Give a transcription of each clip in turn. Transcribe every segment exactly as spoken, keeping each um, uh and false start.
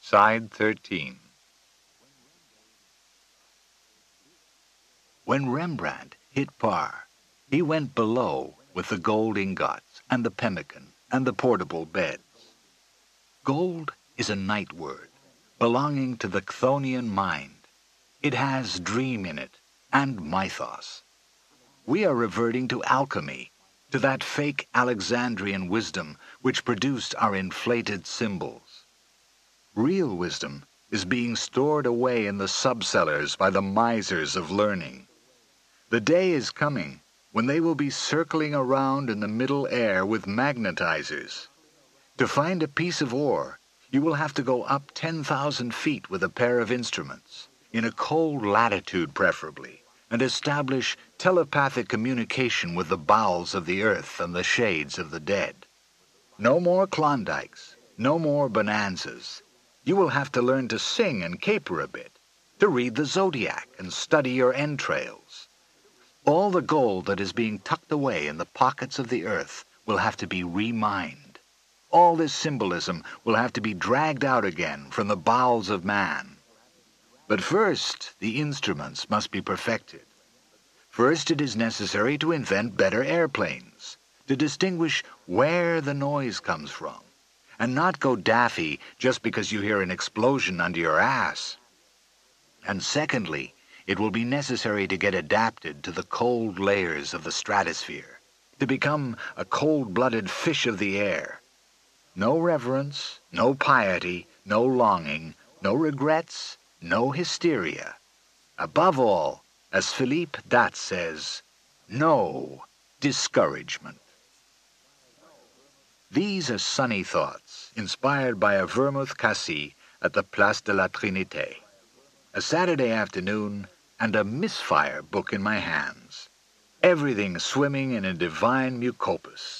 Side thirteen. When Rembrandt hit par, he went below with the gold ingots and the pemmican and the portable beds. Gold is a night word, belonging to the Chthonian mind. It has dream in it, and mythos. We are reverting to alchemy, to that fake Alexandrian wisdom which produced our inflated symbols. Real wisdom is being stored away in the subcellars by the misers of learning. The day is coming when they will be circling around in the middle air with magnetizers. To find a piece of ore, you will have to go up ten thousand feet with a pair of instruments, in a cold latitude preferably, and establish telepathic communication with the bowels of the earth and the shades of the dead. No more Klondikes, no more bonanzas. You will have to learn to sing and caper a bit, to read the zodiac and study your entrails. All the gold that is being tucked away in the pockets of the earth will have to be remined. All this symbolism will have to be dragged out again from the bowels of man. But first, the instruments must be perfected. First, it is necessary to invent better airplanes, to distinguish where the noise comes from, and not go daffy just because you hear an explosion under your ass. And secondly, it will be necessary to get adapted to the cold layers of the stratosphere, to become a cold-blooded fish of the air. No reverence, no piety, no longing, no regrets, no hysteria. Above all, as Philippe Datt says, no discouragement. These are sunny thoughts, inspired by a vermouth cassis at the Place de la Trinité. A Saturday afternoon, and a misfire book in my hands. Everything swimming in a divine mucopus.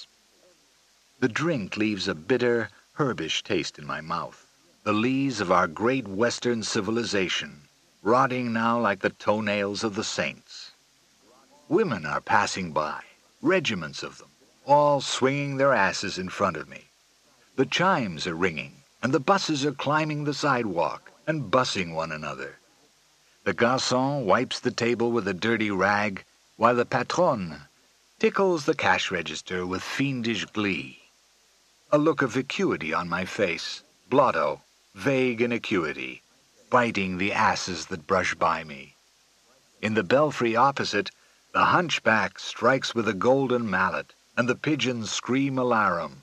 The drink leaves a bitter, herbish taste in my mouth. The lees of our great Western civilization, rotting now like the toenails of the saints. Women are passing by, regiments of them, all swinging their asses in front of me. The chimes are ringing, and the buses are climbing the sidewalk and bussing one another. The garçon wipes the table with a dirty rag, while the patronne tickles the cash register with fiendish glee. A look of vacuity on my face, blotto, vague in acuity, biting the asses that brush by me. In the belfry opposite, the hunchback strikes with a golden mallet, and the pigeons scream alarum.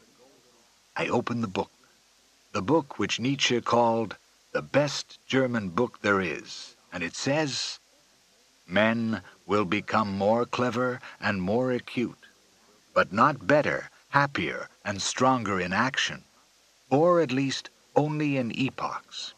I open the book, the book which Nietzsche called the best German book there is. And it says, men will become more clever and more acute, but not better, happier, and stronger in action, or at least only in epochs.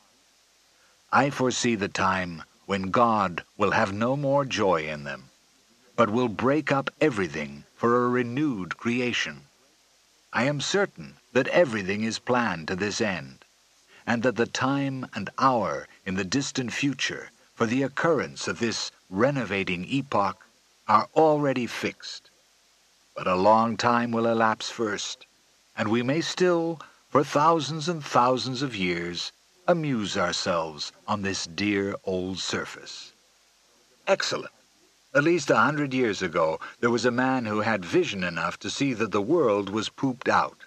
I foresee the time when God will have no more joy in them, but will break up everything for a renewed creation. I am certain that everything is planned to this end, and that the time and hour in the distant future for the occurrence of this renovating epoch are already fixed. But a long time will elapse first, and we may still, for thousands and thousands of years, amuse ourselves on this dear old surface. Excellent! At least a hundred years ago, there was a man who had vision enough to see that the world was pooped out.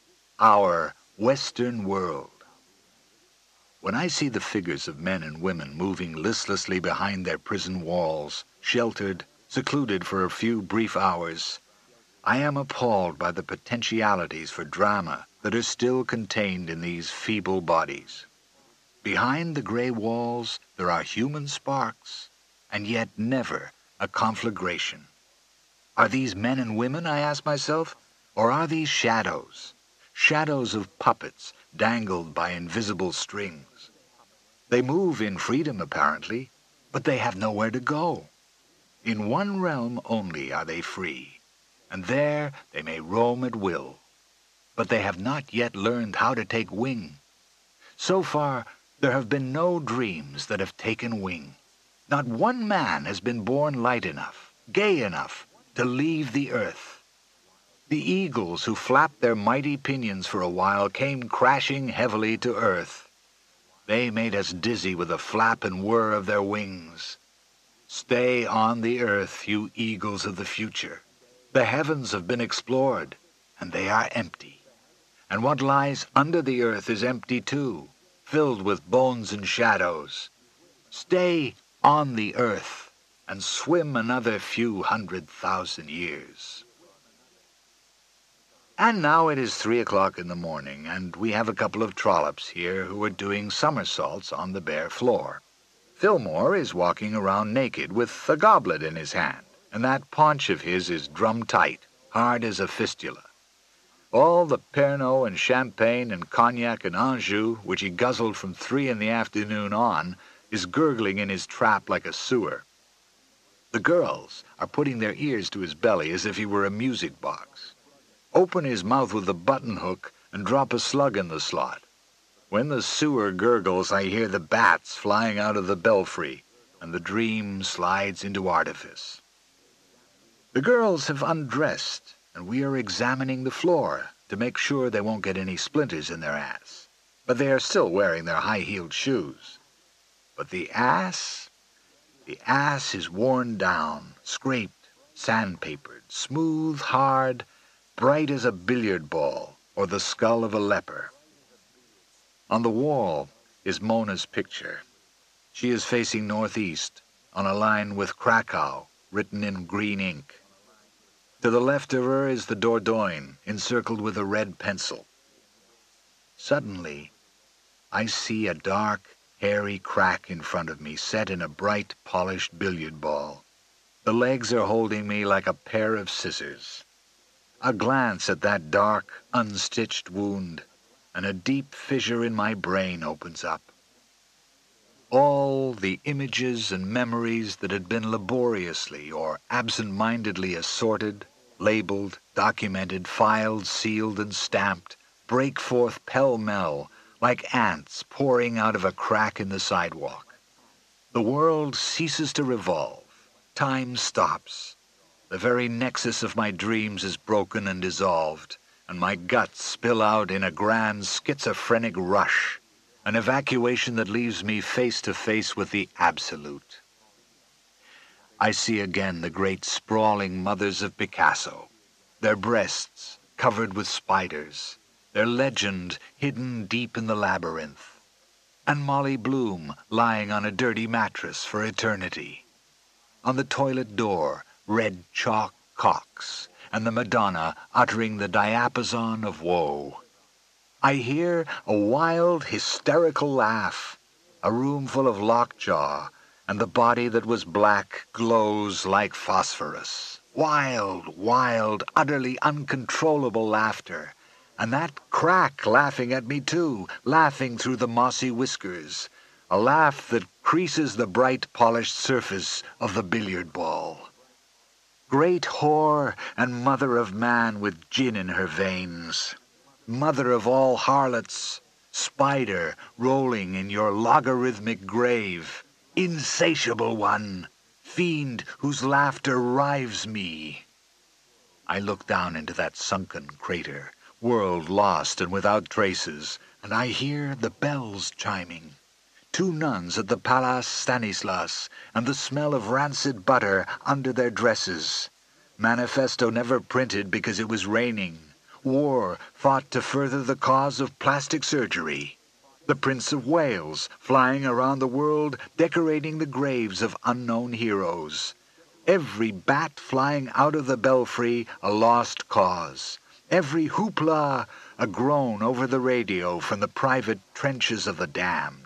Our Western world. When I see the figures of men and women moving listlessly behind their prison walls, sheltered, secluded for a few brief hours, I am appalled by the potentialities for drama that are still contained in these feeble bodies. Behind the gray walls there are human sparks, and yet never a conflagration. Are these men and women, I ask myself, or are these shadows? Shadows of puppets dangled by invisible strings. They move in freedom, apparently, but they have nowhere to go. In one realm only are they free, and there they may roam at will. But they have not yet learned how to take wing. So far, there have been no dreams that have taken wing. Not one man has been born light enough, gay enough, to leave the earth. The eagles who flapped their mighty pinions for a while came crashing heavily to earth. They made us dizzy with the flap and whir of their wings. Stay on the earth, you eagles of the future. The heavens have been explored, and they are empty. And what lies under the earth is empty too, filled with bones and shadows. Stay on the earth, and swim another few hundred thousand years. And now it is three o'clock in the morning, and we have a couple of trollops here who are doing somersaults on the bare floor. Fillmore is walking around naked with a goblet in his hand, and that paunch of his is drum-tight, hard as a fistula. All the Pernod and Champagne and Cognac and Anjou, which he guzzled from three in the afternoon on, is gurgling in his trap like a sewer. The girls are putting their ears to his belly as if he were a music box. Open his mouth with a button hook and drop a slug in the slot. When the sewer gurgles, I hear the bats flying out of the belfry, and the dream slides into artifice. The girls have undressed, and we are examining the floor to make sure they won't get any splinters in their ass. But they are still wearing their high-heeled shoes. But the ass? The ass is worn down, scraped, sandpapered, smooth, hard, bright as a billiard ball or the skull of a leper. On the wall is Mona's picture. She is facing northeast, on a line with Krakow, written in green ink. To the left of her is the Dordogne, encircled with a red pencil. Suddenly, I see a dark, hairy crack in front of me, set in a bright, polished billiard ball. The legs are holding me like a pair of scissors. A glance at that dark, unstitched wound, and a deep fissure in my brain opens up. All the images and memories that had been laboriously or absent-mindedly assorted, labeled, documented, filed, sealed, and stamped, break forth pell-mell like ants pouring out of a crack in the sidewalk. The world ceases to revolve. Time stops. The very nexus of my dreams is broken and dissolved, and my guts spill out in a grand schizophrenic rush, an evacuation that leaves me face to face with the absolute. I see again the great sprawling mothers of Picasso, their breasts covered with spiders, their legend hidden deep in the labyrinth, and Molly Bloom lying on a dirty mattress for eternity. On the toilet door, red chalk cocks, and the Madonna uttering the diapason of woe. I hear a wild, hysterical laugh, a room full of lockjaw, and the body that was black glows like phosphorus. Wild, wild, utterly uncontrollable laughter, and that crack laughing at me too, laughing through the mossy whiskers, a laugh that creases the bright, polished surface of the billiard ball. Great whore and mother of man with gin in her veins, mother of all harlots, spider rolling in your logarithmic grave, insatiable one, fiend whose laughter rives me. I look down into that sunken crater, world lost and without traces, and I hear the bells chiming. Two nuns at the Palace Stanislas, and the smell of rancid butter under their dresses. Manifesto never printed because it was raining. War fought to further the cause of plastic surgery. The Prince of Wales flying around the world decorating the graves of unknown heroes. Every bat flying out of the belfry a lost cause. Every hoopla a groan over the radio from the private trenches of the damned.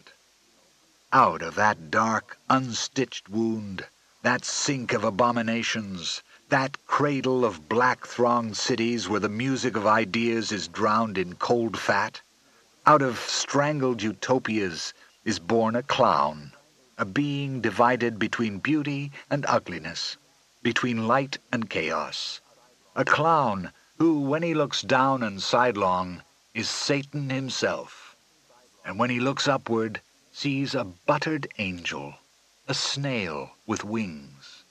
Out of that dark, unstitched wound, that sink of abominations, that cradle of black-thronged cities where the music of ideas is drowned in cold fat, out of strangled utopias is born a clown, a being divided between beauty and ugliness, between light and chaos. A clown who, when he looks down and sidelong, is Satan himself, and when he looks upward, sees a buttered angel, a snail with wings.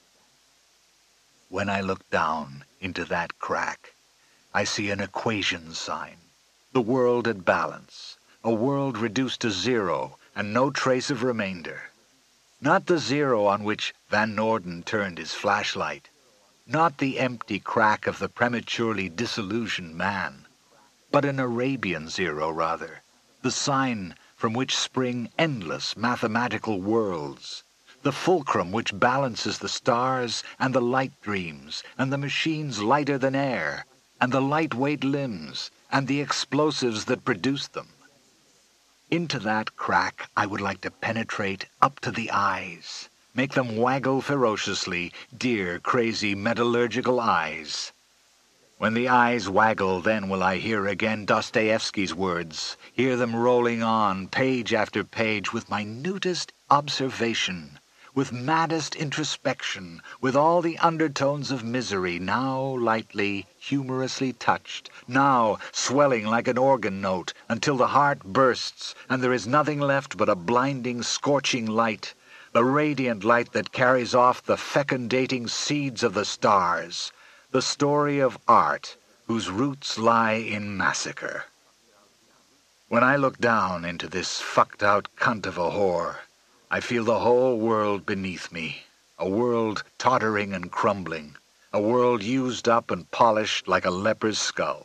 When I look down into that crack, I see an equation sign, the world at balance, a world reduced to zero, and no trace of remainder. Not the zero on which Van Norden turned his flashlight, not the empty crack of the prematurely disillusioned man, but an Arabian zero, rather, the sign from which spring endless mathematical worlds, the fulcrum which balances the stars and the light dreams, and the machines lighter than air, and the lightweight limbs, and the explosives that produce them. Into that crack I would like to penetrate up to the eyes, make them waggle ferociously, dear, crazy, metallurgical eyes. When the eyes waggle, then will I hear again Dostoevsky's words, hear them rolling on, page after page, with minutest observation, with maddest introspection, with all the undertones of misery, now lightly, humorously touched, now swelling like an organ note, until the heart bursts, and there is nothing left but a blinding, scorching light, the radiant light that carries off the fecundating seeds of the stars, the story of art whose roots lie in massacre. When I look down into this fucked-out cunt of a whore, I feel the whole world beneath me, a world tottering and crumbling, a world used up and polished like a leper's skull.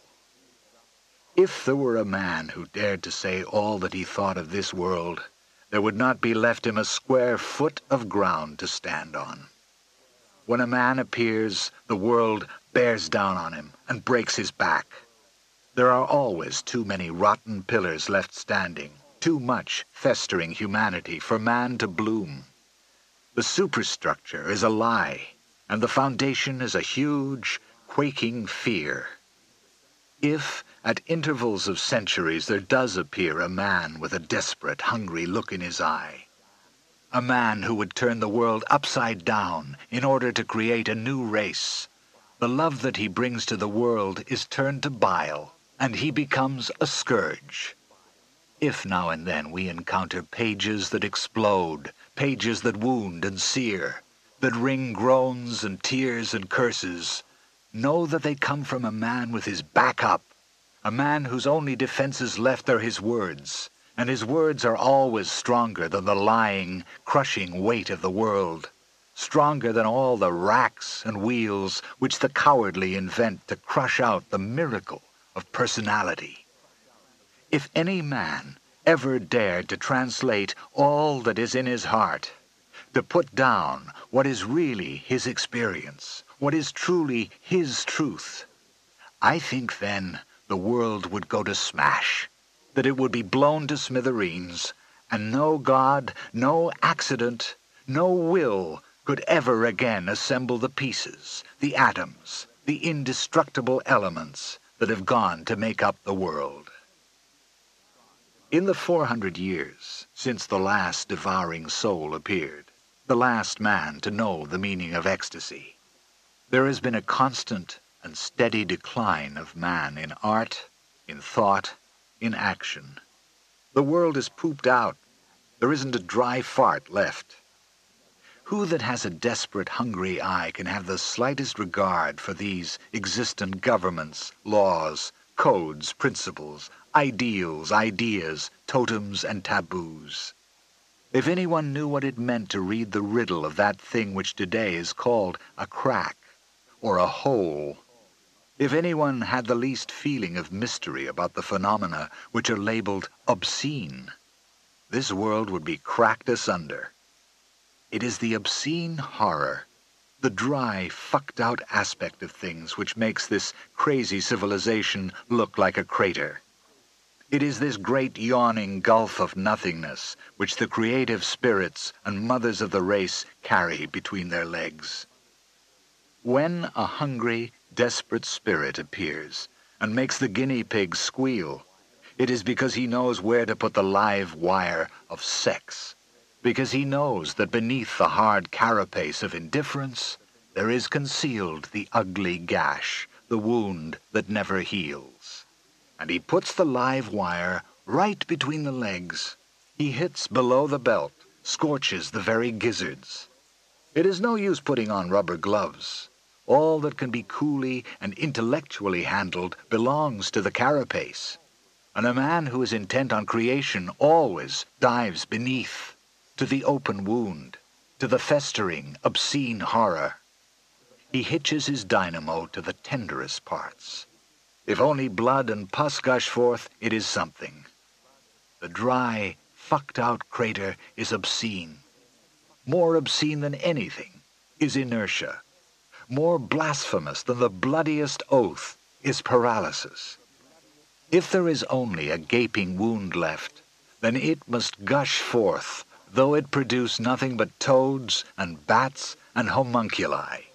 If there were a man who dared to say all that he thought of this world, there would not be left him a square foot of ground to stand on. When a man appears, the world bears down on him and breaks his back. There are always too many rotten pillars left standing, too much festering humanity for man to bloom. The superstructure is a lie, and the foundation is a huge, quaking fear. If, at intervals of centuries, there does appear a man with a desperate, hungry look in his eye, a man who would turn the world upside down in order to create a new race, the love that he brings to the world is turned to bile, and he becomes a scourge. If now and then we encounter pages that explode, pages that wound and sear, that wring groans and tears and curses, know that they come from a man with his back up, a man whose only defenses left are his words, and his words are always stronger than the lying, crushing weight of the world, stronger than all the racks and wheels which the cowardly invent to crush out the miracle of personality. If any man ever dared to translate all that is in his heart, to put down what is really his experience, what is truly his truth, I think then the world would go to smash, that it would be blown to smithereens, and no God, no accident, no will could ever again assemble the pieces, the atoms, the indestructible elements that have gone to make up the world. In the four hundred years since the last devouring soul appeared, the last man to know the meaning of ecstasy, there has been a constant and steady decline of man in art, in thought, in action. The world is pooped out. There isn't a dry fart left. Who that has a desperate, hungry eye can have the slightest regard for these existent governments, laws, codes, principles, ideals, ideas, totems, and taboos? If anyone knew what it meant to read the riddle of that thing which today is called a crack or a hole, if anyone had the least feeling of mystery about the phenomena which are labeled obscene, this world would be cracked asunder. It is the obscene horror, the dry, fucked-out aspect of things which makes this crazy civilization look like a crater. It is this great yawning gulf of nothingness which the creative spirits and mothers of the race carry between their legs. When a hungry, desperate spirit appears and makes the guinea pig squeal, it is because he knows where to put the live wire of sex, because he knows that beneath the hard carapace of indifference there is concealed the ugly gash, the wound that never heals. And he puts the live wire right between the legs. He hits below the belt, scorches the very gizzards. It is no use putting on rubber gloves. All that can be coolly and intellectually handled belongs to the carapace. and a man who is intent on creation always dives beneath, to the open wound, to the festering, obscene horror. He hitches his dynamo to the tenderest parts. If only blood and pus gush forth, it is something. The dry, fucked-out crater is obscene. More obscene than anything is inertia. More blasphemous than the bloodiest oath is paralysis. If there is only a gaping wound left, then it must gush forth, though it produce nothing but toads and bats and homunculi.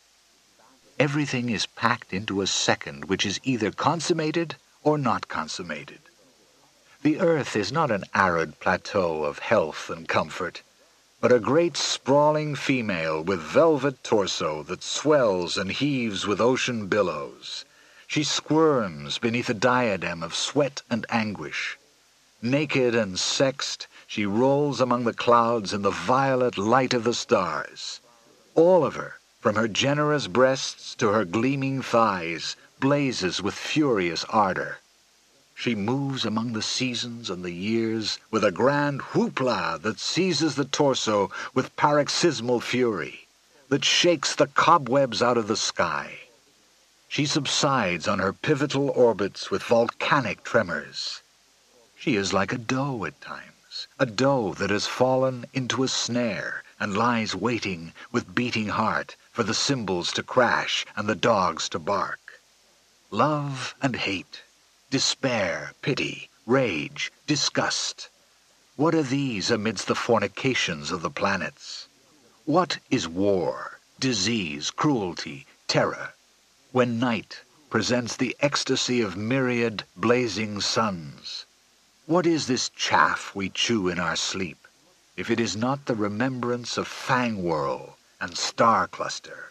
Everything is packed into a second which is either consummated or not consummated. The earth is not an arid plateau of health and comfort, but a great sprawling female with velvet torso that swells and heaves with ocean billows. She squirms beneath a diadem of sweat and anguish. Naked and sexed, she rolls among the clouds in the violet light of the stars. All of her, from her generous breasts to her gleaming thighs, blazes with furious ardor. She moves among the seasons and the years with a grand whoopla that seizes the torso with paroxysmal fury, that shakes the cobwebs out of the sky. She subsides on her pivotal orbits with volcanic tremors. She is like a doe at times, a doe that has fallen into a snare and lies waiting with beating heart for the cymbals to crash and the dogs to bark. Love and hate, despair, pity, rage, disgust. What are these amidst the fornications of the planets? What is war, disease, cruelty, terror, when night presents the ecstasy of myriad blazing suns? What is this chaff we chew in our sleep, if it is not the remembrance of fang whirl and star cluster?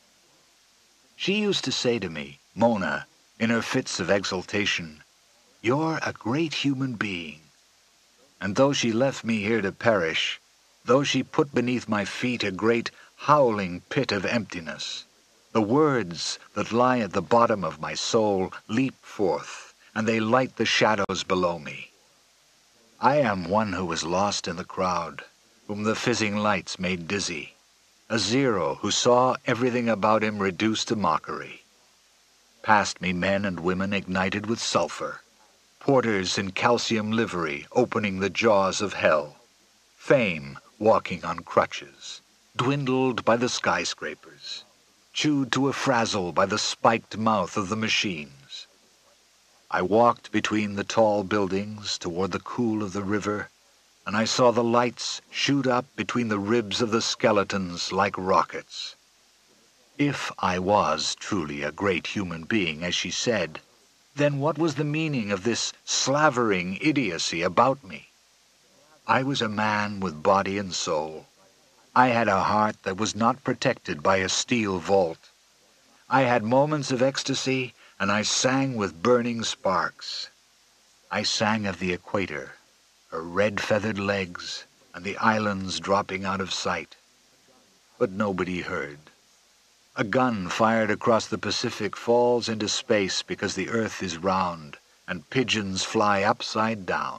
She used to say to me, Mona, in her fits of exultation, "You're a great human being." And though she left me here to perish, though she put beneath my feet a great howling pit of emptiness, the words that lie at the bottom of my soul leap forth, and they light the shadows below me. I am one who was lost in the crowd, whom the fizzing lights made dizzy, a zero who saw everything about him reduced to mockery. Past me men and women ignited with sulfur, porters in calcium livery opening the jaws of hell, fame walking on crutches, dwindled by the skyscrapers, chewed to a frazzle by the spiked mouth of the machines. I walked between the tall buildings toward the cool of the river, and I saw the lights shoot up between the ribs of the skeletons like rockets. If I was truly a great human being, as she said, then what was the meaning of this slavering idiocy about me? I was a man with body and soul. I had a heart that was not protected by a steel vault. I had moments of ecstasy, and I sang with burning sparks. I sang of the equator, her red-feathered legs, and the islands dropping out of sight. But nobody heard. A gun fired across the Pacific falls into space because the earth is round, and pigeons fly upside down.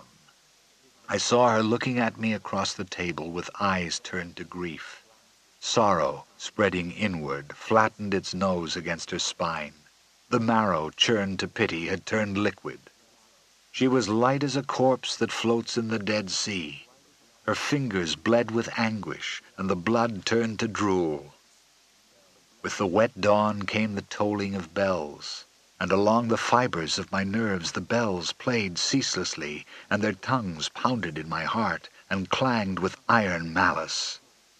I saw her looking at me across the table with eyes turned to grief. Sorrow, spreading inward, flattened its nose against her spine. The marrow, churned to pity, had turned liquid. She was light as a corpse that floats in the Dead Sea. Her fingers bled with anguish, and the blood turned to drool. With the wet dawn came the tolling of bells, and along the fibers of my nerves the bells played ceaselessly, and their tongues pounded in my heart and clanged with iron malice.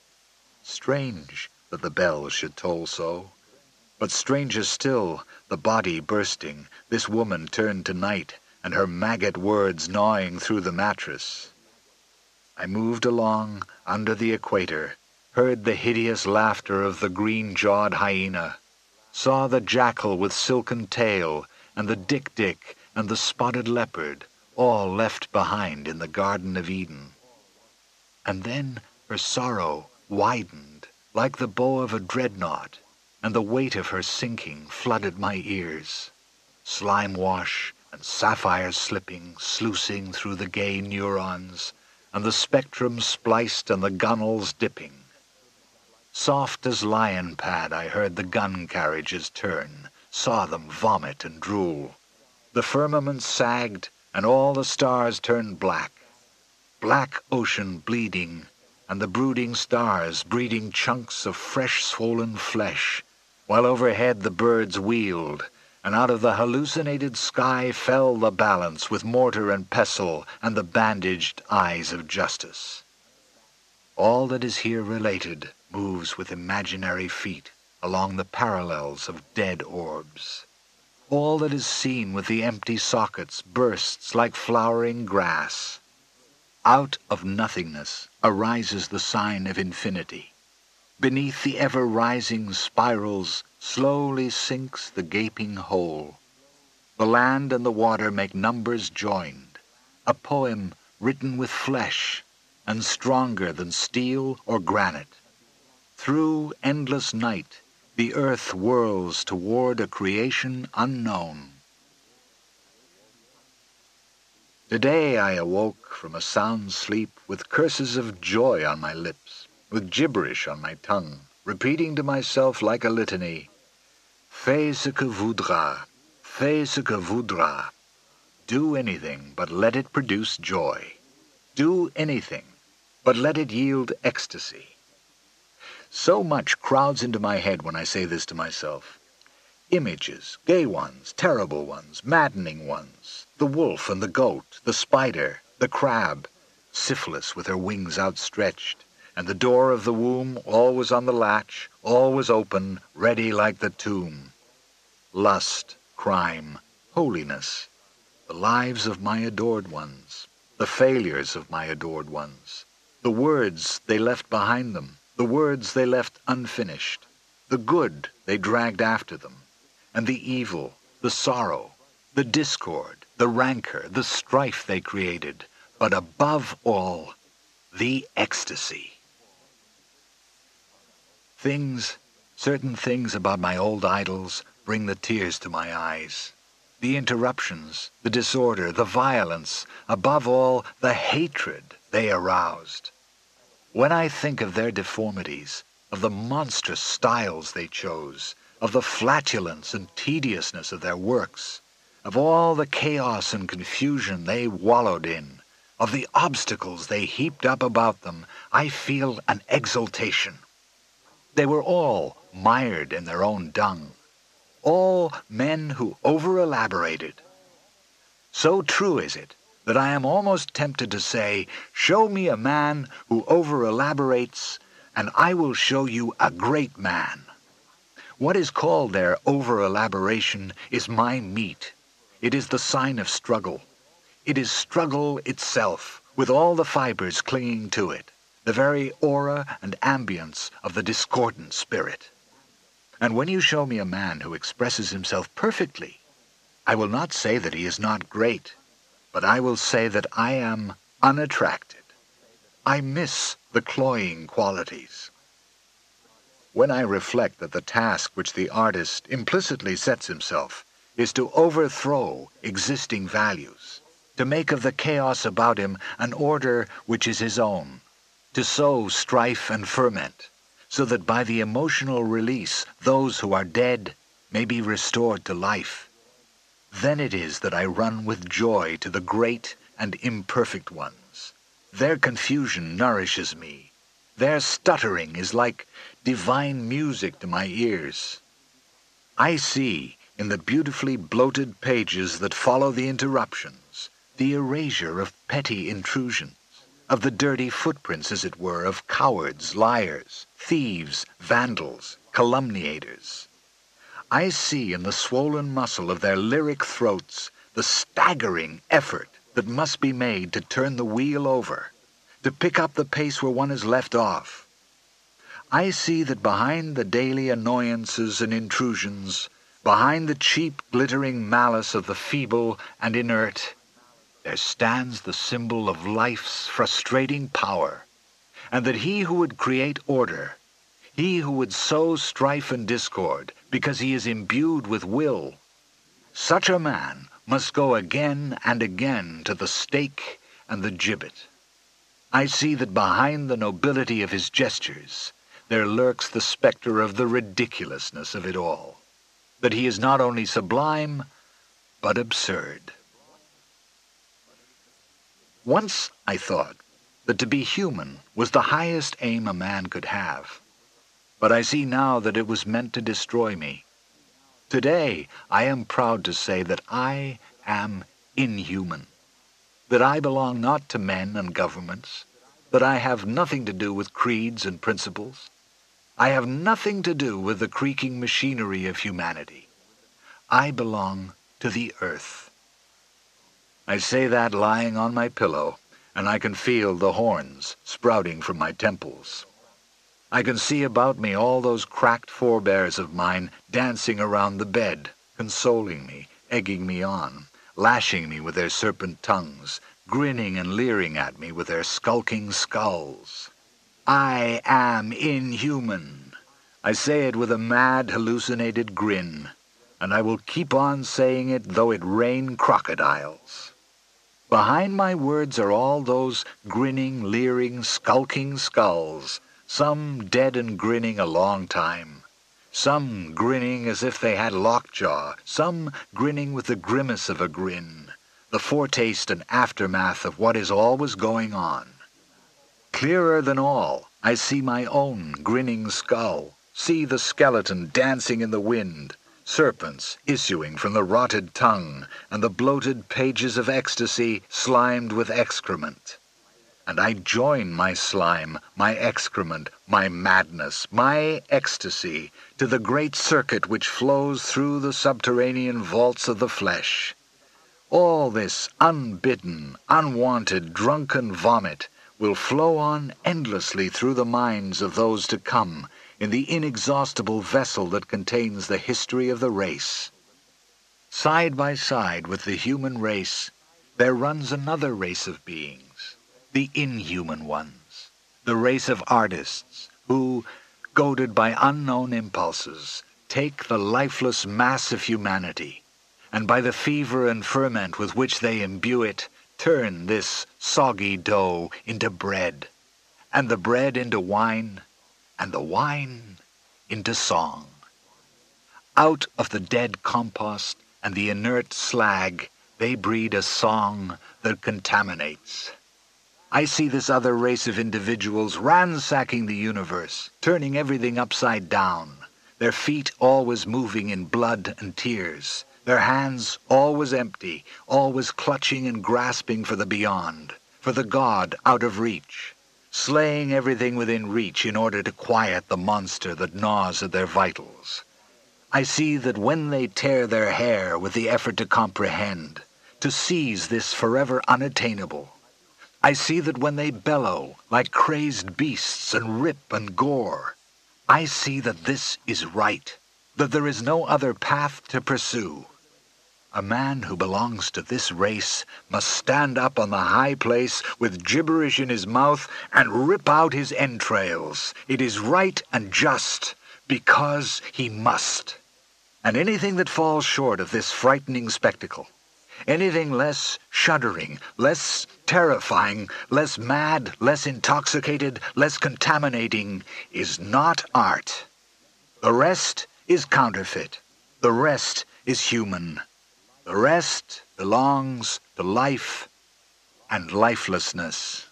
Strange that the bells should toll so, but stranger still, the body bursting, this woman turned to night, and her maggot words gnawing through the mattress. I moved along under the equator, heard the hideous laughter of the green-jawed hyena, saw the jackal with silken tail, and the dik-dik and the spotted leopard, all left behind in the Garden of Eden. And then her sorrow widened like the bow of a dreadnought, and the weight of her sinking flooded my ears. Slime wash, and sapphires slipping, sluicing through the gay neurons, and the spectrum spliced and the gunnels dipping. Soft as lion pad I heard the gun carriages turn, saw them vomit and drool. The firmament sagged, and all the stars turned black. Black ocean bleeding, and the brooding stars breeding chunks of fresh swollen flesh, while overhead the birds wheeled, and out of the hallucinated sky fell the balance with mortar and pestle and the bandaged eyes of justice. All that is here related moves with imaginary feet along the parallels of dead orbs. All that is seen with the empty sockets bursts like flowering grass. Out of nothingness arises the sign of infinity. Beneath the ever-rising spirals slowly sinks the gaping hole. The land and the water make numbers joined, a poem written with flesh, and stronger than steel or granite. Through endless night, the earth whirls toward a creation unknown. Today I awoke from a sound sleep with curses of joy on my lips, with gibberish on my tongue, repeating to myself like a litany, Fais ce que voudra, fais ce que voudra. Do anything, but let it produce joy. Do anything, but let it yield ecstasy. So much crowds into my head when I say this to myself. Images, gay ones, terrible ones, maddening ones, the wolf and the goat, the spider, the crab, syphilis with her wings outstretched, and the door of the womb always on the latch, always open, ready like the tomb. Lust, crime, holiness, the lives of my adored ones, the failures of my adored ones, the words they left behind them, the words they left unfinished, the good they dragged after them, and the evil, the sorrow, the discord, the rancor, the strife they created, but above all, the ecstasy. Things, certain things about my old idols bring the tears to my eyes. The interruptions, the disorder, the violence, above all, the hatred they aroused. When I think of their deformities, of the monstrous styles they chose, of the flatulence and tediousness of their works, of all the chaos and confusion they wallowed in, of the obstacles they heaped up about them, I feel an exultation. They were all mired in their own dung, all men who over-elaborated. So true is it that I am almost tempted to say, show me a man who over-elaborates, and I will show you a great man. What is called their over-elaboration is my meat. It is the sign of struggle. It is struggle itself, with all the fibers clinging to it, the very aura and ambience of the discordant spirit. And when you show me a man who expresses himself perfectly, I will not say that he is not great, but I will say that I am unattracted. I miss the cloying qualities. When I reflect that the task which the artist implicitly sets himself is to overthrow existing values, to make of the chaos about him an order which is his own, to sow strife and ferment, so that by the emotional release those who are dead may be restored to life, then it is that I run with joy to the great and imperfect ones. Their confusion nourishes me. Their stuttering is like divine music to my ears. I see, in the beautifully bloated pages that follow the interruptions, the erasure of petty intrusions, of the dirty footprints, as it were, of cowards, liars, thieves, vandals, calumniators. I see in the swollen muscle of their lyric throats the staggering effort that must be made to turn the wheel over, to pick up the pace where one is left off. I see that behind the daily annoyances and intrusions, behind the cheap glittering malice of the feeble and inert, there stands the symbol of life's frustrating power, and that he who would create order, he who would sow strife and discord because he is imbued with will, such a man must go again and again to the stake and the gibbet. I see that behind the nobility of his gestures there lurks the spectre of the ridiculousness of it all, that he is not only sublime, but absurd. Once I thought that to be human was the highest aim a man could have, but I see now that it was meant to destroy me. Today I am proud to say that I am inhuman, that I belong not to men and governments, that I have nothing to do with creeds and principles. I have nothing to do with the creaking machinery of humanity. I belong to the earth. I say that lying on my pillow, and I can feel the horns sprouting from my temples. I can see about me all those cracked forebears of mine dancing around the bed, consoling me, egging me on, lashing me with their serpent tongues, grinning and leering at me with their skulking skulls. I am inhuman. I say it with a mad, hallucinated grin, and I will keep on saying it though it rain crocodiles. Behind my words are all those grinning, leering, skulking skulls, some dead and grinning a long time, some grinning as if they had lockjaw, some grinning with the grimace of a grin, the foretaste and aftermath of what is always going on. Clearer than all, I see my own grinning skull, see the skeleton dancing in the wind, serpents issuing from the rotted tongue, and the bloated pages of ecstasy slimed with excrement. And I join my slime, my excrement, my madness, my ecstasy, to the great circuit which flows through the subterranean vaults of the flesh. All this unbidden, unwanted, drunken vomit will flow on endlessly through the minds of those to come in the inexhaustible vessel that contains the history of the race. Side by side with the human race, there runs another race of beings, the inhuman ones, the race of artists who, goaded by unknown impulses, take the lifeless mass of humanity, and by the fever and ferment with which they imbue it, turn this soggy dough into bread, and the bread into wine, and the wine into song. Out of the dead compost and the inert slag, they breed a song that contaminates. I see this other race of individuals ransacking the universe, turning everything upside down, their feet always moving in blood and tears, their hands always empty, always clutching and grasping for the beyond, for the God out of reach, slaying everything within reach in order to quiet the monster that gnaws at their vitals. I see that when they tear their hair with the effort to comprehend, to seize this forever unattainable, I see that when they bellow like crazed beasts and rip and gore, I see that this is right, that there is no other path to pursue. A man who belongs to this race must stand up on the high place with gibberish in his mouth and rip out his entrails. It is right and just, because he must. And anything that falls short of this frightening spectacle, anything less shuddering, less terrifying, less mad, less intoxicated, less contaminating, is not art. The rest is counterfeit. The rest is human. The rest belongs to life and lifelessness.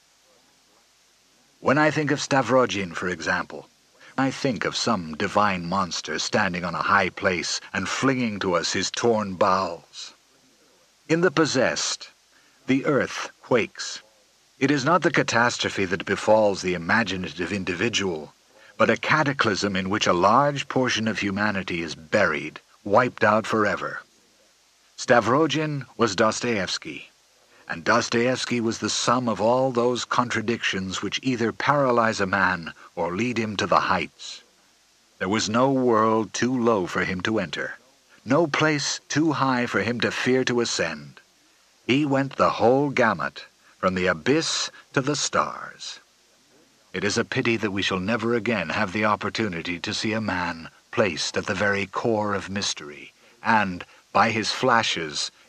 When I think of Stavrogin, for example, I think of some divine monster standing on a high place and flinging to us his torn bowels. In The Possessed, the earth quakes. It is not the catastrophe that befalls the imaginative individual, but a cataclysm in which a large portion of humanity is buried, wiped out forever. Stavrogin was Dostoevsky, and Dostoevsky was the sum of all those contradictions which either paralyze a man or lead him to the heights. There was no world too low for him to enter, no place too high for him to fear to ascend. He went the whole gamut, from the abyss to the stars. It is a pity that we shall never again have the opportunity to see a man placed at the very core of mystery, and, by his flashes,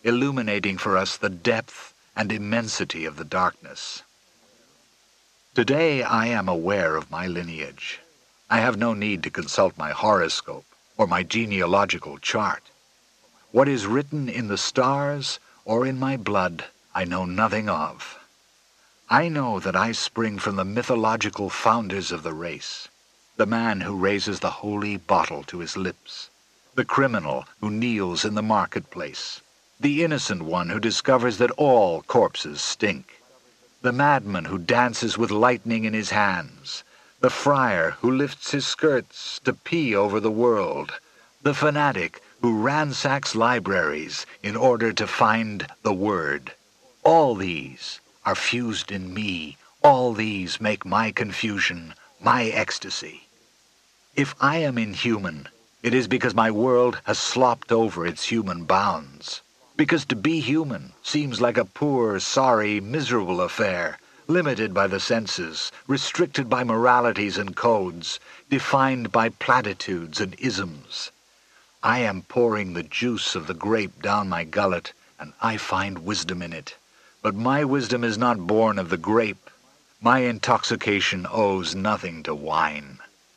illuminating for us the depth and immensity of the darkness. Today I am aware of my lineage. I have no need to consult my horoscope or my genealogical chart. What is written in the stars or in my blood, I know nothing of. I know that I spring from the mythological founders of the race, the man who raises the holy bottle to his lips, the criminal who kneels in the marketplace, the innocent one who discovers that all corpses stink, the madman who dances with lightning in his hands, the friar who lifts his skirts to pee over the world, the fanatic who ransacks libraries in order to find the word. All these are fused in me. All these make my confusion, my ecstasy. If I am inhuman, it is because my world has slopped over its human bounds. Because to be human seems like a poor, sorry, miserable affair, limited by the senses, restricted by moralities and codes, defined by platitudes and isms. I am pouring the juice of the grape down my gullet, and I find wisdom in it. But my wisdom is not born of the grape. My intoxication owes nothing to wine.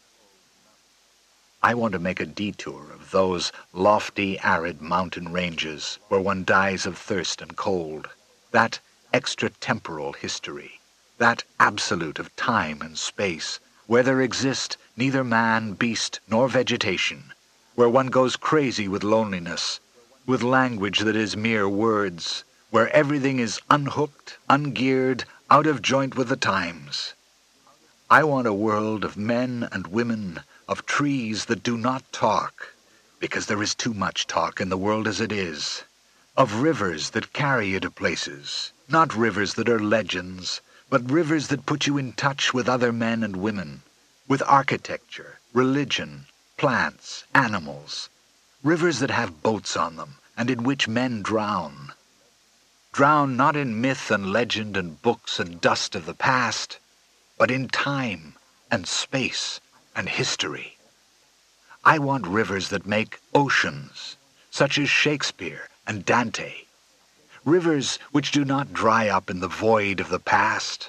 I want to make a detour of those lofty, arid mountain ranges where one dies of thirst and cold, that extratemporal history, that absolute of time and space, where there exist neither man, beast, nor vegetation, where one goes crazy with loneliness, with language that is mere words, where everything is unhooked, ungeared, out of joint with the times. I want a world of men and women, of trees that do not talk, because there is too much talk in the world as it is, of rivers that carry you to places, not rivers that are legends, but rivers that put you in touch with other men and women, with architecture, religion, plants, animals, rivers that have boats on them, and in which men drown. Drown not in myth and legend and books and dust of the past, but in time and space and history. I want rivers that make oceans, such as Shakespeare and Dante. Rivers which do not dry up in the void of the past.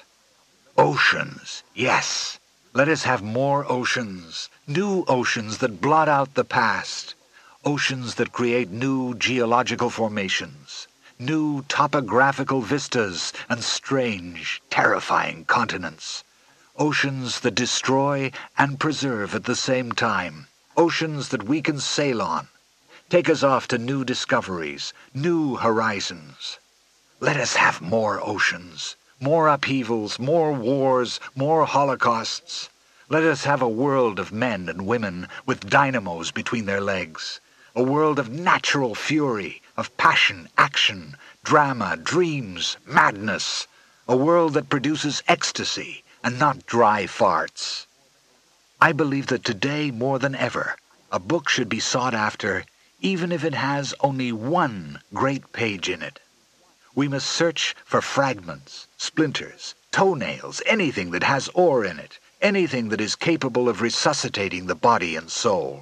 Oceans, yes. Let us have more oceans, new oceans that blot out the past, oceans that create new geological formations, new topographical vistas and strange, terrifying continents, oceans that destroy and preserve at the same time, oceans that we can sail on, take us off to new discoveries, new horizons. Let us have more oceans. More upheavals, more wars, more holocausts. Let us have a world of men and women with dynamos between their legs. A world of natural fury, of passion, action, drama, dreams, madness. A world that produces ecstasy and not dry farts. I believe that today more than ever, a book should be sought after even if it has only one great page in it. We must search for fragments, splinters, toenails, anything that has ore in it, anything that is capable of resuscitating the body and soul.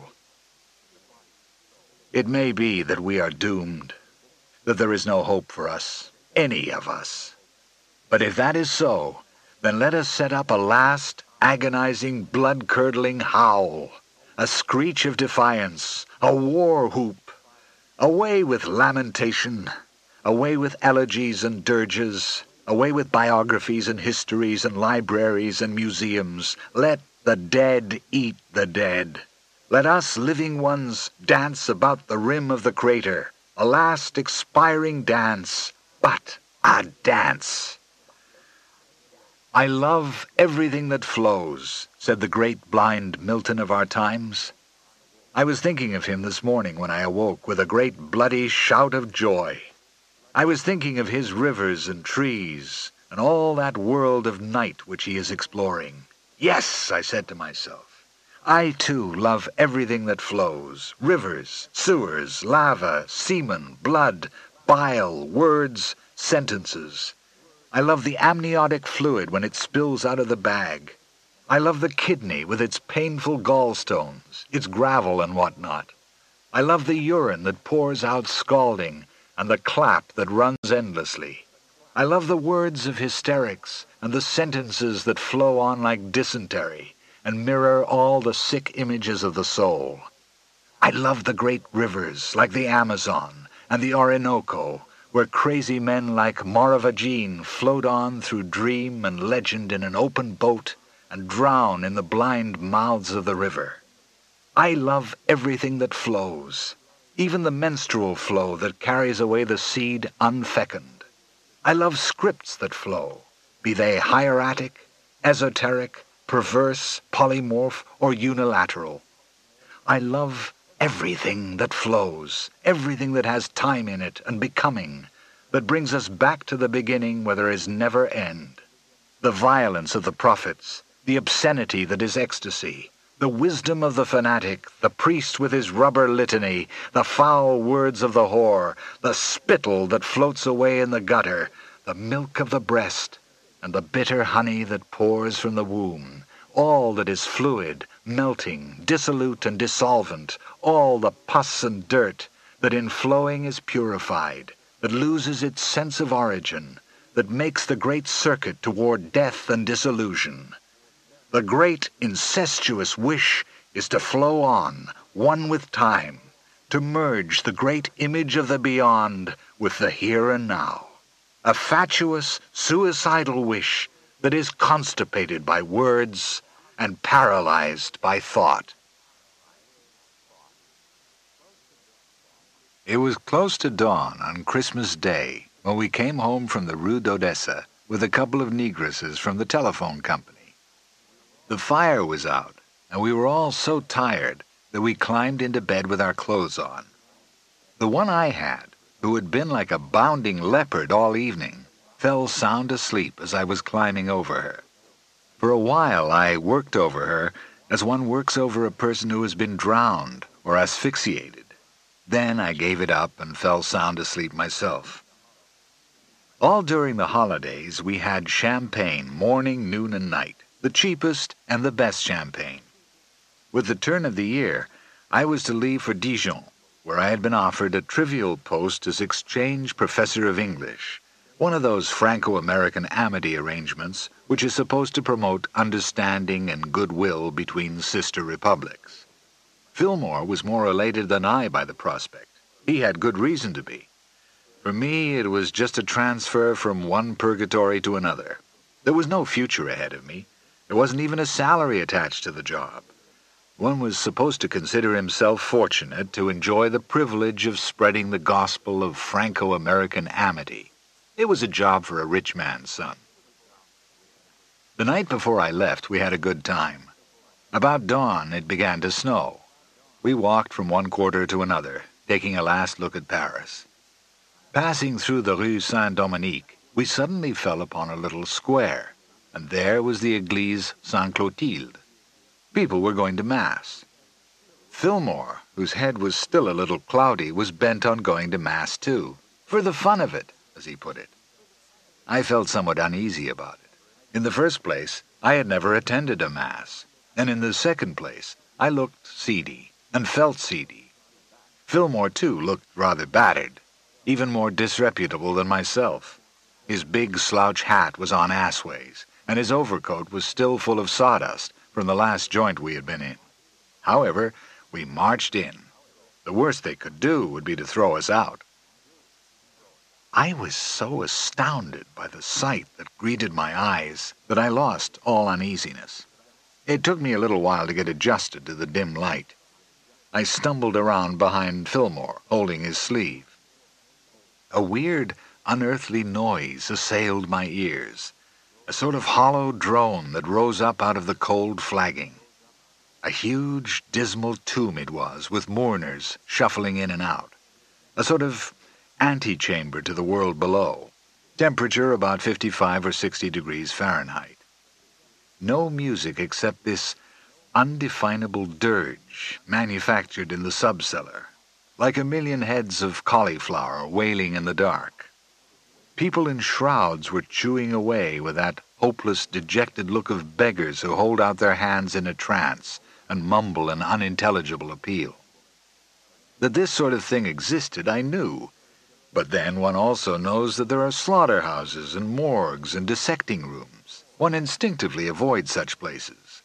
It may be that we are doomed, that there is no hope for us, any of us. But if that is so, then let us set up a last, agonizing, blood-curdling howl, a screech of defiance, a war whoop. Away with lamentation. Away with elegies and dirges, away with biographies and histories and libraries and museums. Let the dead eat the dead. Let us living ones dance about the rim of the crater, a last expiring dance, but a dance. I love everything that flows, said the great blind Milton of our times. I was thinking of him this morning when I awoke with a great bloody shout of joy. I was thinking of his rivers and trees, and all that world of night which he is exploring. Yes, I said to myself, I too love everything that flows, rivers, sewers, lava, semen, blood, bile, words, sentences. I love the amniotic fluid when it spills out of the bag. I love the kidney with its painful gallstones, its gravel and what not. I love the urine that pours out scalding, and the clap that runs endlessly. I love the words of hysterics and the sentences that flow on like dysentery and mirror all the sick images of the soul. I love the great rivers like the Amazon and the Orinoco, where crazy men like Maravagin float on through dream and legend in an open boat and drown in the blind mouths of the river. I love everything that flows, even the menstrual flow that carries away the seed unfecund. I love scripts that flow, be they hieratic, esoteric, perverse, polymorph, or unilateral. I love everything that flows, everything that has time in it and becoming, that brings us back to the beginning where there is never end. The violence of the prophets, the obscenity that is ecstasy, the wisdom of the fanatic, the priest with his rubber litany, the foul words of the whore, the spittle that floats away in the gutter, the milk of the breast, and the bitter honey that pours from the womb, all that is fluid, melting, dissolute and dissolvent, all the pus and dirt that in flowing is purified, that loses its sense of origin, that makes the great circuit toward death and dissolution. The great incestuous wish is to flow on, one with time, to merge the great image of the beyond with the here and now. A fatuous, suicidal wish that is constipated by words and paralyzed by thought. It was close to dawn on Christmas Day when we came home from the Rue d'Odessa with a couple of negresses from the telephone company. The fire was out, and we were all so tired that we climbed into bed with our clothes on. The one I had, who had been like a bounding leopard all evening, fell sound asleep as I was climbing over her. For a while I worked over her as one works over a person who has been drowned or asphyxiated. Then I gave it up and fell sound asleep myself. All during the holidays we had champagne morning, noon, and night, the cheapest and the best champagne. With the turn of the year, I was to leave for Dijon, where I had been offered a trivial post as exchange professor of English, one of those Franco-American amity arrangements which is supposed to promote understanding and goodwill between sister republics. Fillmore was more elated than I by the prospect. He had good reason to be. For me, it was just a transfer from one purgatory to another. There was no future ahead of me. There wasn't even a salary attached to the job. One was supposed to consider himself fortunate to enjoy the privilege of spreading the gospel of Franco-American amity. It was a job for a rich man's son. The night before I left, we had a good time. About dawn, it began to snow. We walked from one quarter to another, taking a last look at Paris. Passing through the Rue Saint-Dominique, we suddenly fell upon a little square, and there was the Église Sainte-Clotilde. People were going to Mass. Fillmore, whose head was still a little cloudy, was bent on going to Mass too, for the fun of it, as he put it. I felt somewhat uneasy about it. In the first place, I had never attended a Mass, and in the second place, I looked seedy, and felt seedy. Fillmore, too, looked rather battered, even more disreputable than myself. His big slouch hat was on assways, and his overcoat was still full of sawdust from the last joint we had been in. However, we marched in. The worst they could do would be to throw us out. I was so astounded by the sight that greeted my eyes that I lost all uneasiness. It took me a little while to get adjusted to the dim light. I stumbled around behind Fillmore, holding his sleeve. A weird, unearthly noise assailed my ears, a sort of hollow drone that rose up out of the cold flagging. A huge, dismal tomb it was, with mourners shuffling in and out. A sort of antechamber to the world below. Temperature about fifty-five or sixty degrees Fahrenheit. No music except this undefinable dirge manufactured in the subcellar, like a million heads of cauliflower wailing in the dark. People in shrouds were chewing away with that hopeless, dejected look of beggars who hold out their hands in a trance and mumble an unintelligible appeal. That this sort of thing existed, I knew. But then one also knows that there are slaughterhouses and morgues and dissecting rooms. One instinctively avoids such places.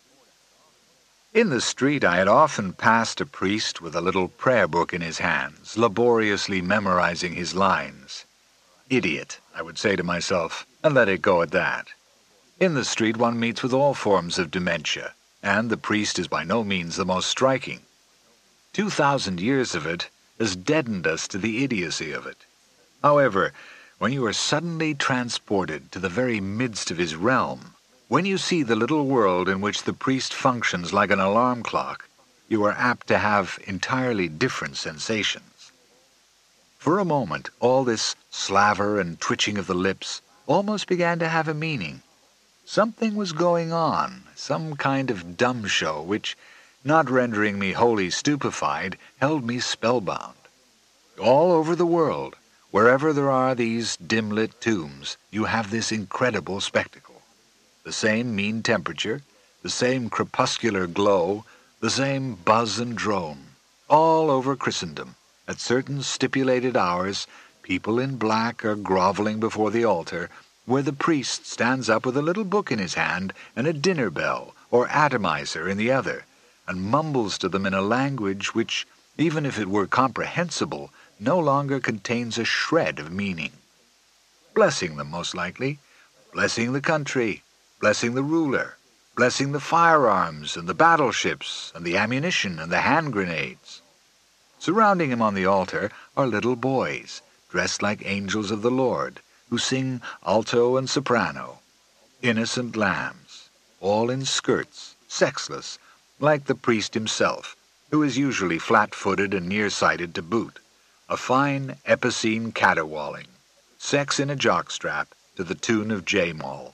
In the street I had often passed a priest with a little prayer book in his hands, laboriously memorizing his lines. Idiot, I would say to myself, and let it go at that. In the street one meets with all forms of dementia, and the priest is by no means the most striking. Two thousand years of it has deadened us to the idiocy of it. However, when you are suddenly transported to the very midst of his realm, when you see the little world in which the priest functions like an alarm clock, you are apt to have entirely different sensations. For a moment, all this slaver and twitching of the lips almost began to have a meaning. Something was going on, some kind of dumb show which, not rendering me wholly stupefied, held me spellbound. All over the world, wherever there are these dim-lit tombs, you have this incredible spectacle. The same mean temperature, the same crepuscular glow, the same buzz and drone. All over Christendom, at certain stipulated hours, people in black are groveling before the altar, where the priest stands up with a little book in his hand and a dinner bell or atomizer in the other, and mumbles to them in a language which, even if it were comprehensible, no longer contains a shred of meaning. Blessing them, most likely, blessing the country, blessing the ruler, blessing the firearms and the battleships and the ammunition and the hand grenades. Surrounding him on the altar are little boys, dressed like angels of the Lord, who sing alto and soprano, innocent lambs, all in skirts, sexless, like the priest himself, who is usually flat-footed and nearsighted to boot, a fine epicene caterwauling, sex in a jockstrap to the tune of J-Moll.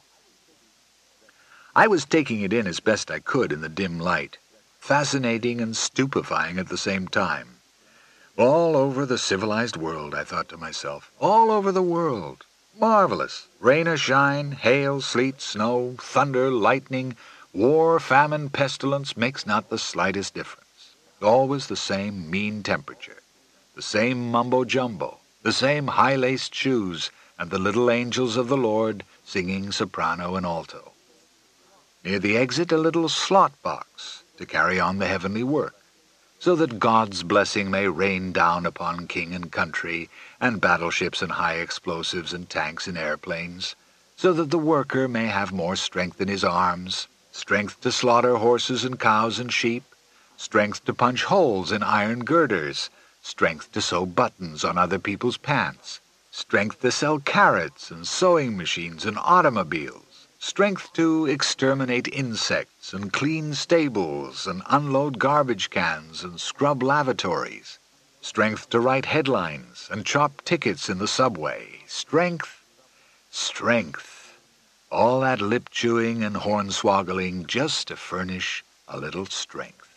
I was taking it in as best I could in the dim light, fascinating and stupefying at the same time. All over the civilized world, I thought to myself, all over the world. Marvelous. Rain or shine, hail, sleet, snow, thunder, lightning, war, famine, pestilence makes not the slightest difference. Always the same mean temperature, the same mumbo-jumbo, the same high-laced shoes, and the little angels of the Lord singing soprano and alto. Near the exit a little slot box to carry on the heavenly work, so that God's blessing may rain down upon king and country, and battleships and high explosives and tanks and airplanes, so that the worker may have more strength in his arms, strength to slaughter horses and cows and sheep, strength to punch holes in iron girders, strength to sew buttons on other people's pants, strength to sell carrots and sewing machines and automobiles, strength to exterminate insects and clean stables and unload garbage cans and scrub lavatories, strength to write headlines and chop tickets in the subway, strength, strength, all that lip-chewing and hornswoggling just to furnish a little strength.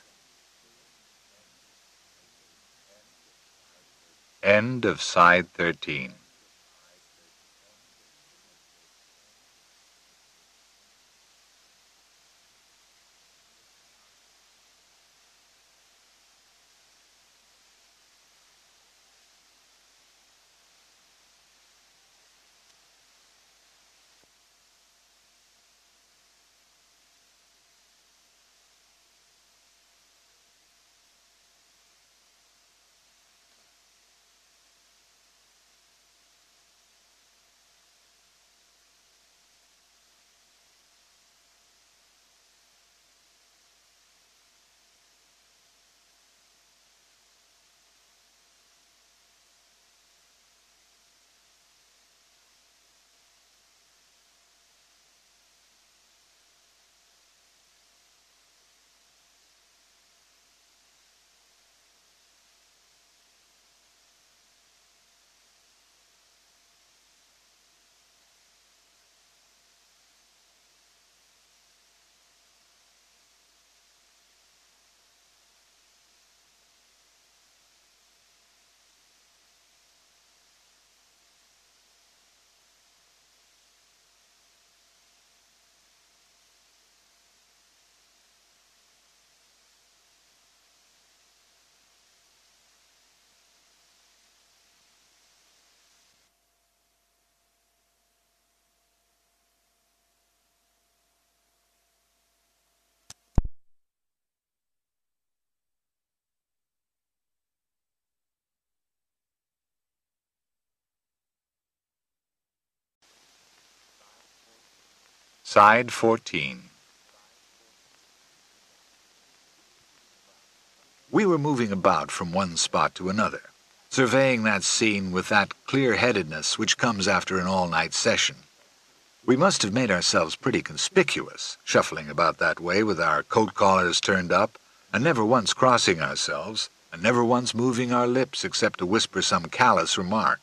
End of Side thirteen. Side fourteen. We were moving about from one spot to another, surveying that scene with that clear-headedness which comes after an all-night session. We must have made ourselves pretty conspicuous, shuffling about that way with our coat collars turned up, and never once crossing ourselves, and never once moving our lips except to whisper some callous remark.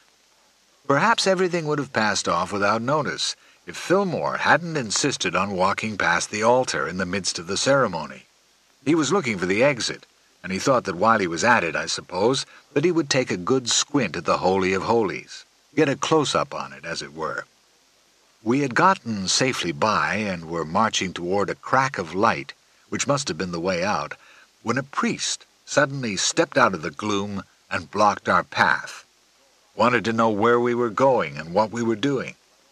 Perhaps everything would have passed off without notice if Fillmore hadn't insisted on walking past the altar in the midst of the ceremony. He was looking for the exit, and he thought that while he was at it, I suppose, that he would take a good squint at the Holy of Holies, get a close-up on it, as it were. We had gotten safely by and were marching toward a crack of light, which must have been the way out, when a priest suddenly stepped out of the gloom and blocked our path. Wanted to know where we were going and what we were doing.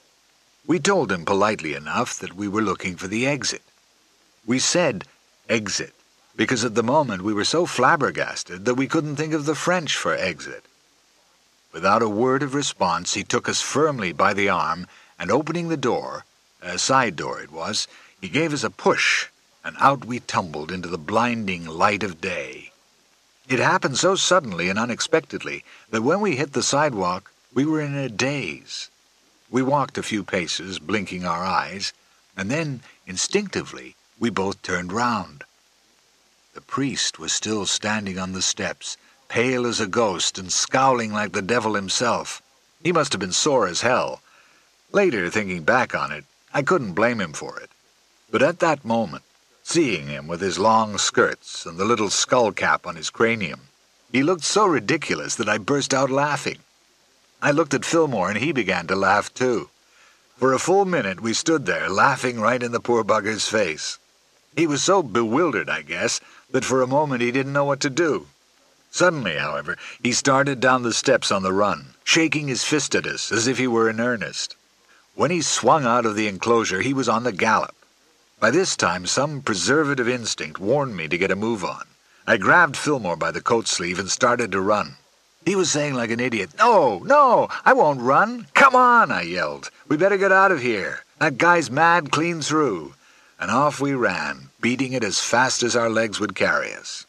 We told him politely enough that we were looking for the exit. We said exit because at the moment we were so flabbergasted that we couldn't think of the French for exit. Without a word of response, he took us firmly by the arm, and opening the door, a side door it was, he gave us a push, and out we tumbled into the blinding light of day. It happened so suddenly and unexpectedly that when we hit the sidewalk, we were in a daze. We walked a few paces, blinking our eyes, and then, instinctively, we both turned round. The priest was still standing on the steps, pale as a ghost and scowling like the devil himself. He must have been sore as hell. Later, thinking back on it, I couldn't blame him for it. But at that moment, seeing him with his long skirts and the little skull cap on his cranium, he looked so ridiculous that I burst out laughing. I looked at Fillmore and he began to laugh too. For a full minute we stood there, laughing right in the poor bugger's face. He was so bewildered, I guess, that for a moment he didn't know what to do. Suddenly, however, he started down the steps on the run, shaking his fist at us as if he were in earnest. When he swung out of the enclosure, he was on the gallop. By this time, some preservative instinct warned me to get a move on. I grabbed Fillmore by the coat sleeve and started to run. He was saying like an idiot, "No, no, I won't run. Come on," I yelled. "We better get out of here. That guy's mad clean through." And off we ran, beating it as fast as our legs would carry us.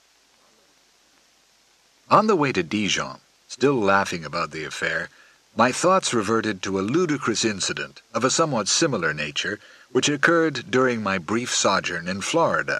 On the way to Dijon, still laughing about the affair, my thoughts reverted to a ludicrous incident of a somewhat similar nature which occurred during my brief sojourn in Florida.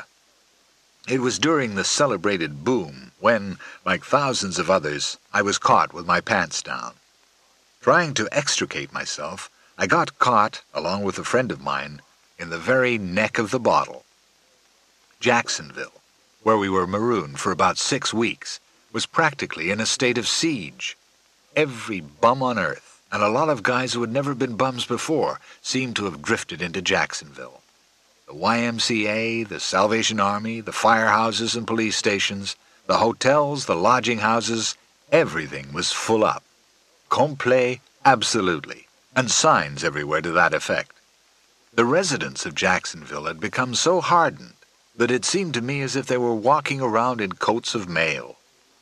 It was during the celebrated boom when, like thousands of others, I was caught with my pants down. Trying to extricate myself, I got caught, along with a friend of mine, in the very neck of the bottle. Jacksonville, where we were marooned for about six weeks, was practically in a state of siege. Every bum on earth, and a lot of guys who had never been bums before, seemed to have drifted into Jacksonville. The Y M C A, the Salvation Army, the firehouses and police stations, the hotels, the lodging houses, everything was full up. Complet, absolutely, and signs everywhere to that effect. The residents of Jacksonville had become so hardened that it seemed to me as if they were walking around in coats of mail.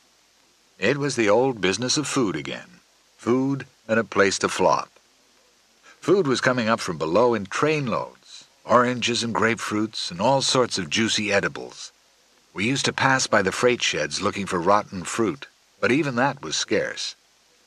It was the old business of food again. Food and a place to flop. Food was coming up from below in trainloads, oranges and grapefruits and all sorts of juicy edibles. We used to pass by the freight sheds looking for rotten fruit, but even that was scarce.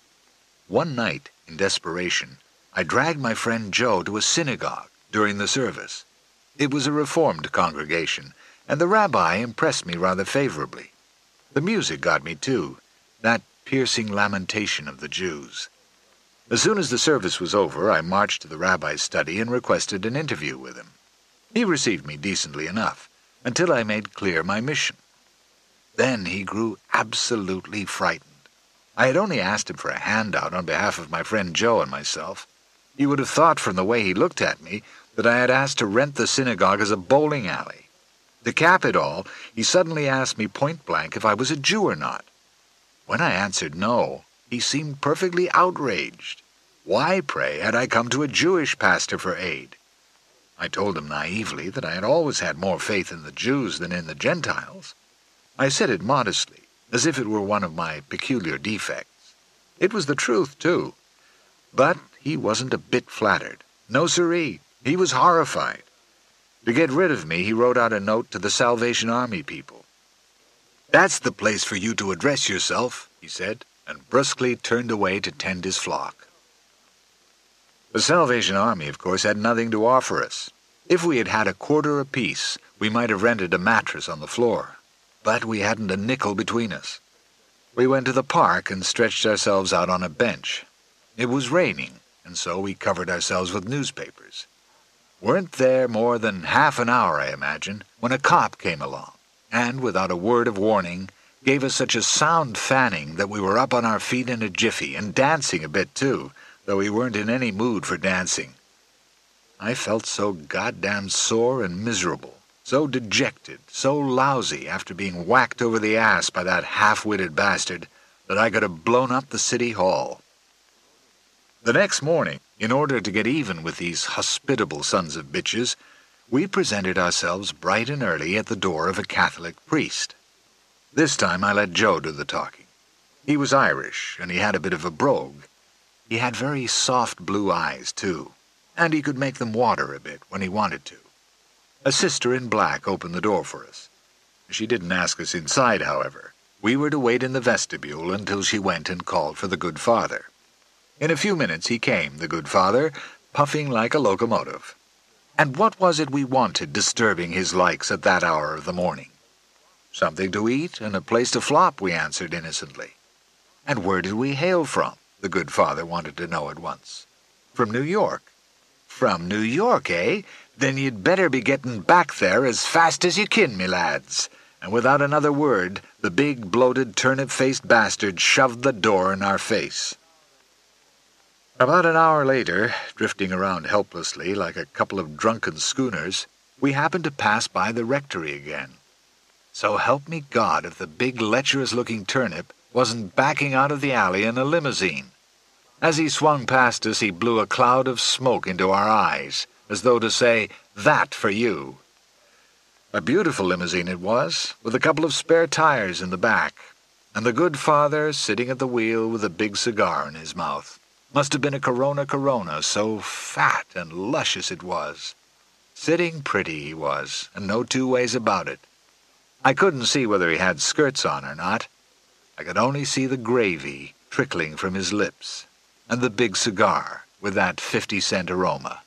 One night, in desperation, I dragged my friend Joe to a synagogue during the service. It was a Reformed congregation, and the rabbi impressed me rather favorably. The music got me too, that piercing lamentation of the Jews. As soon as the service was over, I marched to the rabbi's study and requested an interview with him. He received me decently enough, until I made clear my mission. Then he grew absolutely frightened. I had only asked him for a handout on behalf of my friend Joe and myself. You would have thought from the way he looked at me that I had asked to rent the synagogue as a bowling alley. To cap it all, he suddenly asked me point-blank if I was a Jew or not. When I answered no, he seemed perfectly outraged. Why, pray, had I come to a Jewish pastor for aid? I told him naively that I had always had more faith in the Jews than in the Gentiles. I said it modestly, as if it were one of my peculiar defects. It was the truth, too. But he wasn't a bit flattered. No, siree. He was horrified. To get rid of me, he wrote out a note to the Salvation Army people. "That's the place for you to address yourself," he said, and brusquely turned away to tend his flock. The Salvation Army, of course, had nothing to offer us. If we had had a quarter apiece, we might have rented a mattress on the floor. But we hadn't a nickel between us. We went to the park and stretched ourselves out on a bench. It was raining, and so we covered ourselves with newspapers. Weren't there more than half an hour, I imagine, when a cop came along, and, without a word of warning, gave us such a sound fanning that we were up on our feet in a jiffy, and dancing a bit too, though we weren't in any mood for dancing. I felt so goddamn sore and miserable, so dejected, so lousy after being whacked over the ass by that half-witted bastard, that I could have blown up the city hall. The next morning, in order to get even with these hospitable sons of bitches, we presented ourselves bright and early at the door of a Catholic priest. This time I let Joe do the talking. He was Irish, and he had a bit of a brogue. He had very soft blue eyes, too, and he could make them water a bit when he wanted to. A sister in black opened the door for us. She didn't ask us inside, however. We were to wait in the vestibule until she went and called for the good father. In a few minutes he came, the good father, puffing like a locomotive. And what was it we wanted disturbing his likes at that hour of the morning? Something to eat and a place to flop, we answered innocently. And where did we hail from? The good father wanted to know at once. From New York. From New York, eh? Then you'd better be getting back there as fast as you kin, me lads. And without another word, the big, bloated, turnip-faced bastard shoved the door in our face. About an hour later, drifting around helplessly like a couple of drunken schooners, we happened to pass by the rectory again. So help me God if the big lecherous-looking turnip wasn't backing out of the alley in a limousine. As he swung past us, he blew a cloud of smoke into our eyes, as though to say, "That for you." A beautiful limousine it was, with a couple of spare tires in the back, and the good father sitting at the wheel with a big cigar in his mouth. Must have been a Corona Corona, so fat and luscious it was. Sitting pretty he was, and no two ways about it. I couldn't see whether he had skirts on or not. I could only see the gravy trickling from his lips, and the big cigar with that fifty-cent aroma.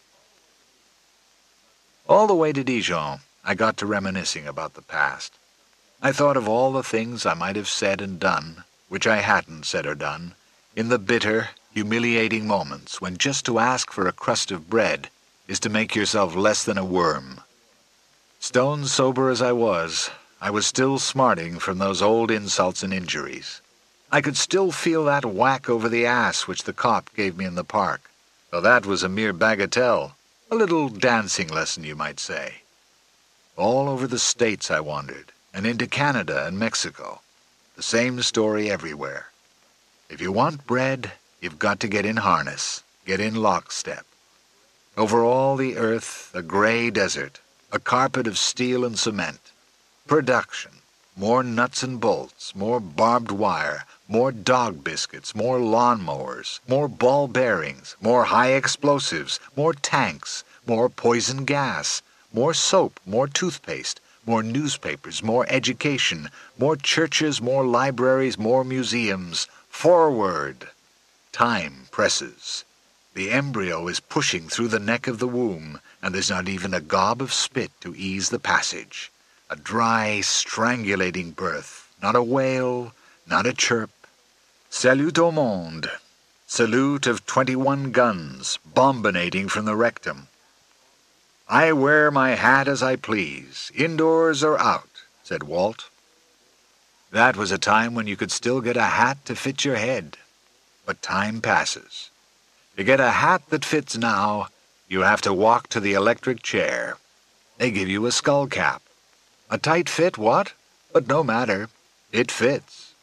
All the way to Dijon, I got to reminiscing about the past. I thought of all the things I might have said and done, which I hadn't said or done, in the bitter, humiliating moments when just to ask for a crust of bread is to make yourself less than a worm. Stone sober as I was, I was still smarting from those old insults and injuries. I could still feel that whack over the ass which the cop gave me in the park, though that was a mere bagatelle, a little dancing lesson, you might say. All over the States I wandered, and into Canada and Mexico. The same story everywhere. If you want bread, you've got to get in harness, get in lockstep. Over all the earth, a gray desert, a carpet of steel and cement. Production, more nuts and bolts, more barbed wire, more dog biscuits, more lawnmowers, more ball bearings, more high explosives, more tanks, more poison gas, more soap, more toothpaste, more newspapers, more education, more churches, more libraries, more museums. Forward! Time presses. The embryo is pushing through the neck of the womb, and there's not even a gob of spit to ease the passage. A dry, strangulating birth. Not a wail, not a chirp. Salute au monde. Salute of twenty-one guns, bombinating from the rectum. I wear my hat as I please, indoors or out, said Walt. That was a time when you could still get a hat to fit your head. But time passes. To get a hat that fits now, you have to walk to the electric chair. They give you a skull cap. A tight fit, what? But no matter. It fits.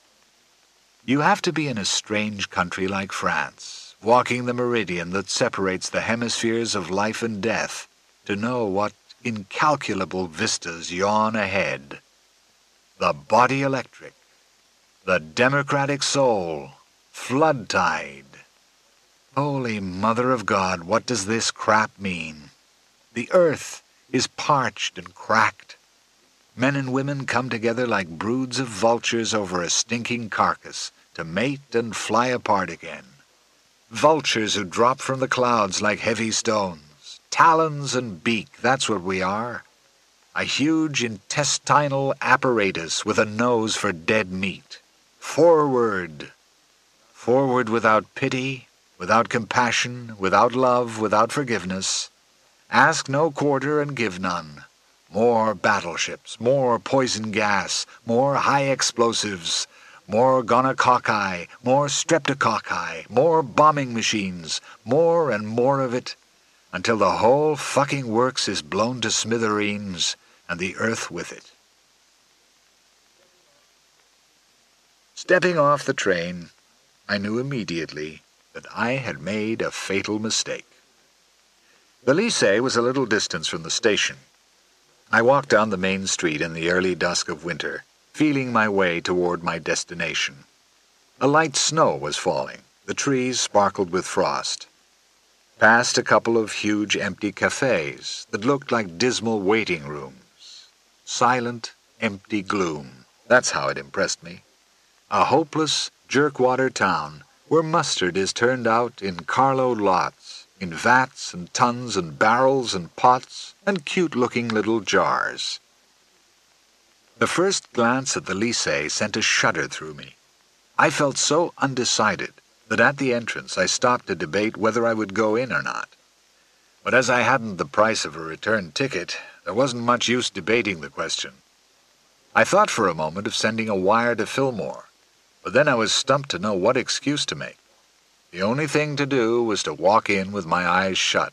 You have to be in a strange country like France, walking the meridian that separates the hemispheres of life and death, to know what incalculable vistas yawn ahead. The body electric, the democratic soul, flood tide. Holy Mother of God, what does this crap mean? The earth is parched and cracked. Men and women come together like broods of vultures over a stinking carcass to mate and fly apart again. Vultures who drop from the clouds like heavy stones. Talons and beak, that's what we are. A huge intestinal apparatus with a nose for dead meat. Forward! Forward without pity, without compassion, without love, without forgiveness. Ask no quarter and give none. More battleships, more poison gas, more high explosives, more gonococci, more streptococci, more bombing machines, more and more of it, until the whole fucking works is blown to smithereens, and the earth with it. Stepping off the train, I knew immediately that I had made a fatal mistake. The Lycée was a little distance from the station. I walked down the main street in the early dusk of winter, feeling my way toward my destination. A light snow was falling. The trees sparkled with frost. Past a couple of huge empty cafes that looked like dismal waiting rooms. Silent, empty gloom. That's how it impressed me. A hopeless, jerkwater town where mustard is turned out in carload lots, in vats and tons and barrels and pots and cute-looking little jars. The first glance at the Lycée sent a shudder through me. I felt so undecided that at the entrance I stopped to debate whether I would go in or not. But as I hadn't the price of a return ticket, there wasn't much use debating the question. I thought for a moment of sending a wire to Fillmore, but then I was stumped to know what excuse to make. The only thing to do was to walk in with my eyes shut.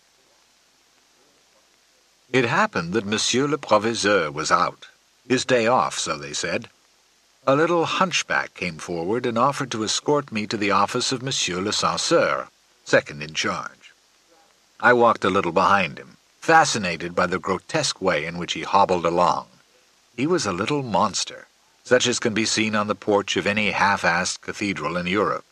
It happened that Monsieur le Proviseur was out. His day off, so they said. A little hunchback came forward and offered to escort me to the office of Monsieur le Censeur, second in charge. I walked a little behind him, fascinated by the grotesque way in which he hobbled along. He was a little monster, such as can be seen on the porch of any half-assed cathedral in Europe.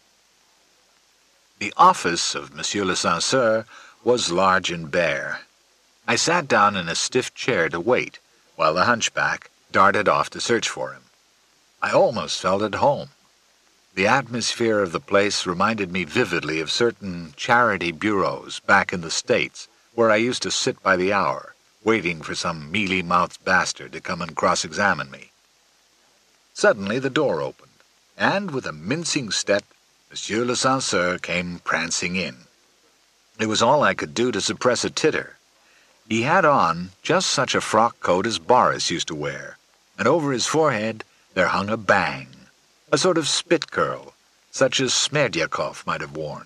The office of Monsieur le Censeur was large and bare. I sat down in a stiff chair to wait, while the hunchback darted off to search for him. I almost felt at home. The atmosphere of the place reminded me vividly of certain charity bureaus back in the States, where I used to sit by the hour, waiting for some mealy-mouthed bastard to come and cross-examine me. Suddenly the door opened, and with a mincing step, Monsieur le Censeur came prancing in. It was all I could do to suppress a titter. He had on just such a frock coat as Boris used to wear, and over his forehead there hung a bang, a sort of spit curl, such as Smerdyakov might have worn.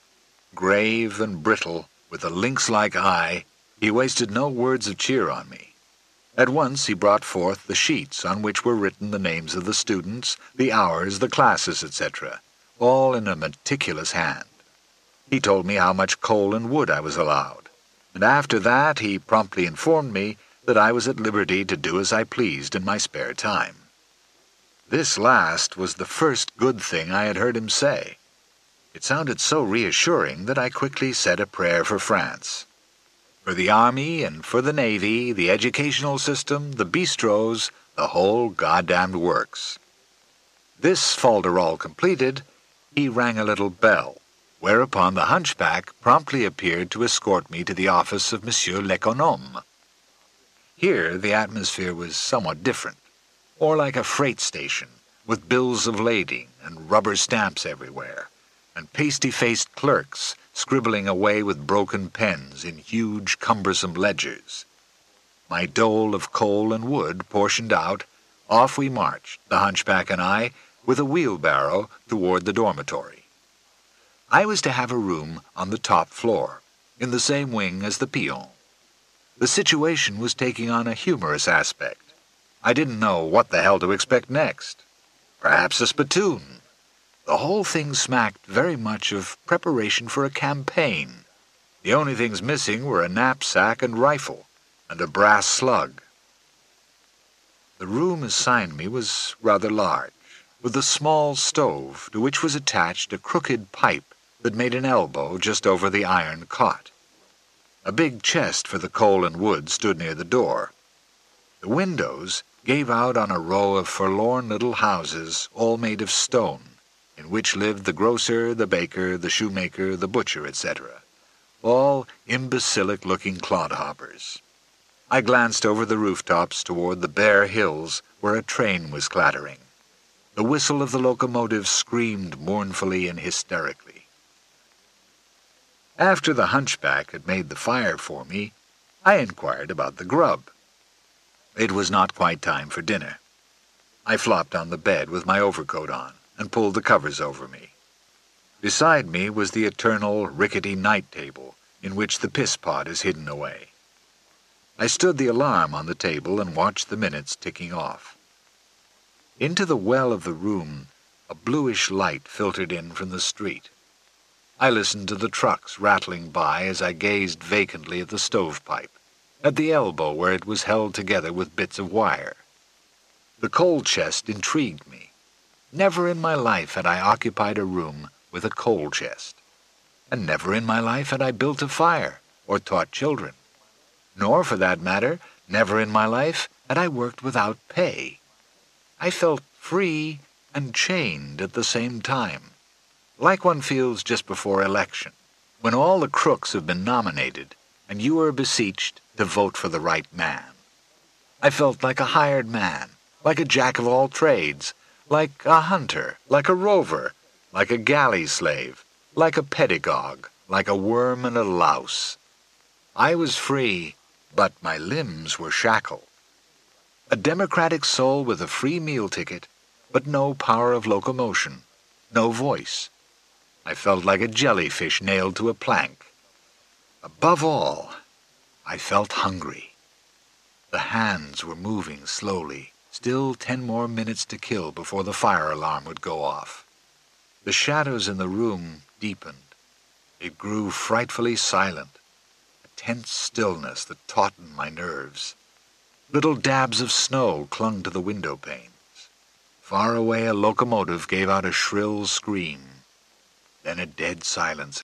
Grave and brittle, with a lynx-like eye, he wasted no words of cheer on me. At once he brought forth the sheets on which were written the names of the students, the hours, the classes, et cetera, all in a meticulous hand. He told me how much coal and wood I was allowed, and after that he promptly informed me that I was at liberty to do as I pleased in my spare time. This last was the first good thing I had heard him say. It sounded so reassuring that I quickly said a prayer for France. For the army and for the navy, the educational system, the bistros, the whole goddamned works. This folderol completed, he rang a little bell, whereupon the hunchback promptly appeared to escort me to the office of Monsieur l'Économe. Here the atmosphere was somewhat different, more like a freight station, with bills of lading and rubber stamps everywhere, and pasty-faced clerks scribbling away with broken pens in huge, cumbersome ledgers. My dole of coal and wood portioned out, off we marched, the hunchback and I, with a wheelbarrow toward the dormitory. I was to have a room on the top floor, in the same wing as the peon. The situation was taking on a humorous aspect. I didn't know what the hell to expect next. Perhaps a spittoon. The whole thing smacked very much of preparation for a campaign. The only things missing were a knapsack and rifle, and a brass slug. The room assigned me was rather large, with a small stove to which was attached a crooked pipe that made an elbow just over the iron cot. A big chest for the coal and wood stood near the door. The windows gave out on a row of forlorn little houses, all made of stone, in which lived the grocer, the baker, the shoemaker, the butcher, et cetera, all imbecilic-looking clodhoppers. I glanced over the rooftops toward the bare hills where a train was clattering. The whistle of the locomotive screamed mournfully and hysterically. After the hunchback had made the fire for me, I inquired about the grub. It was not quite time for dinner. I flopped on the bed with my overcoat on and pulled the covers over me. Beside me was the eternal rickety night table in which the piss-pot is hidden away. I stood the alarm on the table and watched the minutes ticking off. Into the well of the room, a bluish light filtered in from the street. I listened to the trucks rattling by as I gazed vacantly at the stovepipe, at the elbow where it was held together with bits of wire. The coal chest intrigued me. Never in my life had I occupied a room with a coal chest, and never in my life had I built a fire or taught children. Nor, for that matter, never in my life had I worked without pay. I felt free and chained at the same time, like one feels just before election, when all the crooks have been nominated and you are beseeched to vote for the right man. I felt like a hired man, like a jack of all trades, like a hunter, like a rover, like a galley slave, like a pedagogue, like a worm and a louse. I was free, but my limbs were shackled. A democratic soul with a free meal ticket, but no power of locomotion, no voice. I felt like a jellyfish nailed to a plank. Above all, I felt hungry. The hands were moving slowly, still ten more minutes to kill before the fire alarm would go off. The shadows in the room deepened. It grew frightfully silent, a tense stillness that tautened my nerves. Little dabs of snow clung to the window panes. Far away a locomotive gave out a shrill scream. Then a dead silence